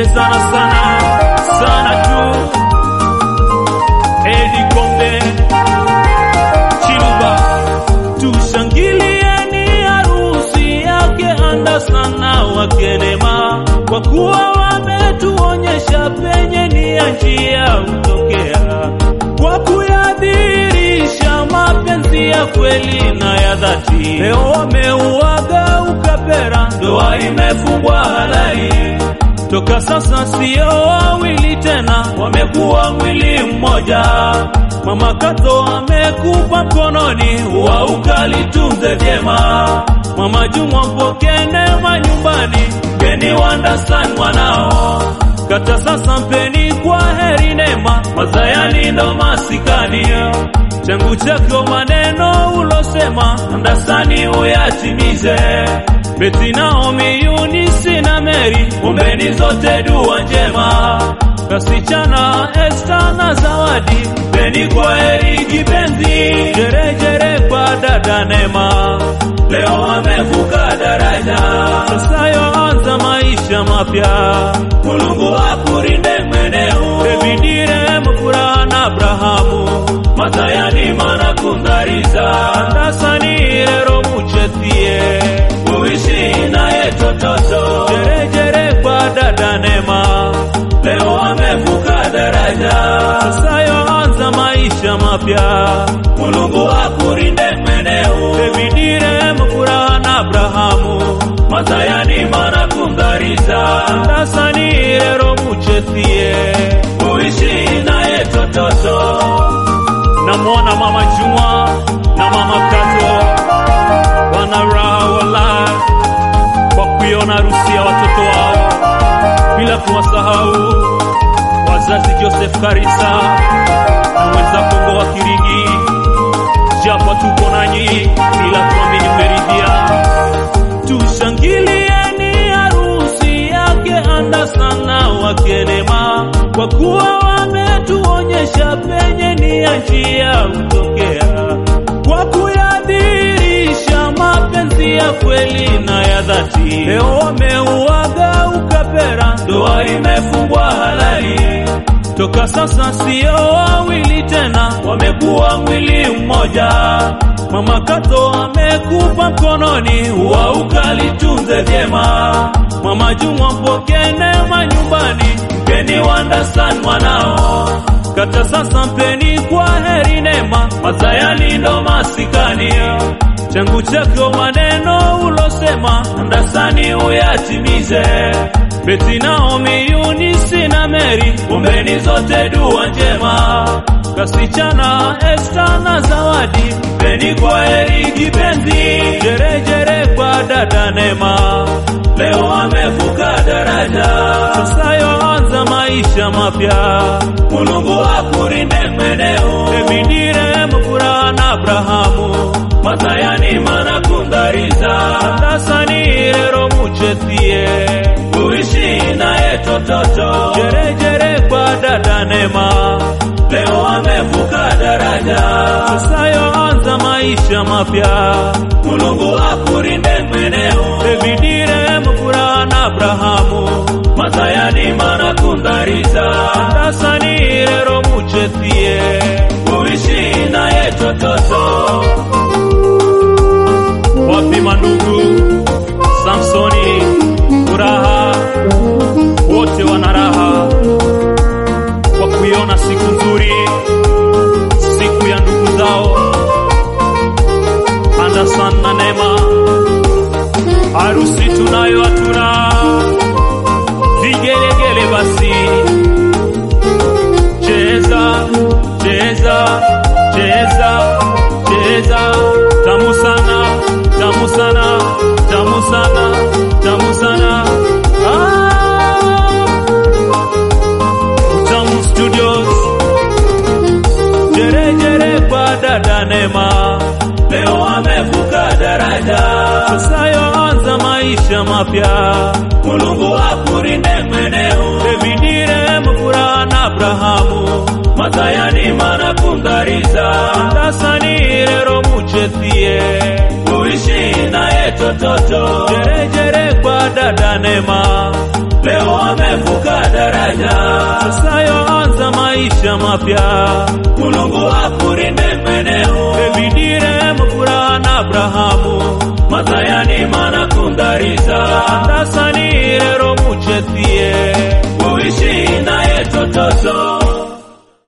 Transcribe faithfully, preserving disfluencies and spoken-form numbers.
sana sana sana tu. Edi Kombe Chiluba, tushangilieni harusi yake Anderson na Wakenema, kwa kuwa wametuonyesha penye ni ya njia utokea, kwa kuyadhirisha mapenzi ya kweli na ya dhati. Leo wameuaga ukapera, ndoa imefungwa halali. Toka sasa sio wawili tena, wamekuwa mwili mmoja. Mama Kato amekupa mkononi, wa ukalitunze vyema. Mama Juma mpokee neema nyumbani, geni wa Anderson mwanao. Kata sasa mpeni kwa heri neema, Mazayani ndo masikani. Changu chako maneno ulosema, Anderson uyatimize. Beti Naomi, Eunice na Mary, ombeni zote dua njema. Kasichana Esther na Zawadi, beni kwa heri kipenzi. Jere jere kwa dada Neema, leo wamevuka daraja. Sasa yoanza maisha mapya, Mulungu akurinde mweneo. Ebidire mfura na Abrahamu, Mazayani mana kundariza. Anderson lero muchetie, uishi naye tototo. Jere jere kwa dada Neema, leo wamevuka daraja. Sasa yoanza maisha mapya, Mulungu akurinde mweneo. Ebidire mfura na Abrahamu, Mazayani mana kundariza. Anderson lero muchetie, uishi naye tototo. Namwona Mama Juma na Mama Kato wanaraha wala kwa kuiona harusi ya watoto wao, bila kuwasahau wazazi Joseph Karisa na mweza Kongo wa Kirigi. Japo tuko nanyi, bila kuamini meridhia. Tushangilieni harusi yake Anderson na Wakenema, kwa kuwa wametuonyesha penye ni ya njia utokea, kwa kuyadhirisha mapenzi ya kweli na ya dhati. Leo wameuaga ukapera, ndoa imefungwa halali. Toka sasa sio wawili tena, wamekuwa mwili mmoja. Mama Kato amekupa mkononi, wa ukalitunze vyema. Mama Juma mpokee neema nyumbani, geni wa Anderson mwanao. Kata sasa mpeni kwa heri neema, Mazayani ndo masikani. Changu chako maneno ulosema, Anderson uyatimize. Beti Naomi, Eunice na Mary, ombeni zote dua njema. Kasichana Esther na Zawadi, beni kwa heri kipenzi. Jere jere kwa dada Neema, leo wamevuka daraja. Sasa yoanza maisha mapya, Mulungu akurinde mweneo. Ebidire mfura na Abrahamu, Mazayani mana kundariza. Anderson lero muchetie, uishi naye tototo. Jere jere kwa dada Neema, leo wamevuka daraja. Sasa yoanza maisha mapya, Mulungu akurinde mweneo. Ebidire mfura na Abrahamu, Mazayani mana kundariza. Anderson lero muchetie, uishi naye tototo. Wapi mandugu Samsoni, furaha, wote wanaraha kwa kuiona siku nzuri, siku ya ndugu zao Anderson na Neema. Harusi tunayo hatuna vigelegele, basi cheza cheza cheza cheza. Tamu sana, tamu sana, tamu sana, tamu sana. Ah, Utamu Studios. Jere jere kwa dada Neema, leo wamevuka daraja. Sasa yoanza maisha mapya, Mulungu akurinde mweneo. Ebidire mfura na Abrahamu, Mazayani mana kundariza. Anderson lero muchetie, uishi naye tototo. Jere jere kwa dada Neema, leo wamevuka daraja. Sasa yoanza maisha mapya, Mulungu akurinde mweneo. Davidire mfura na Abrahamu, Mazayani mana kundariza.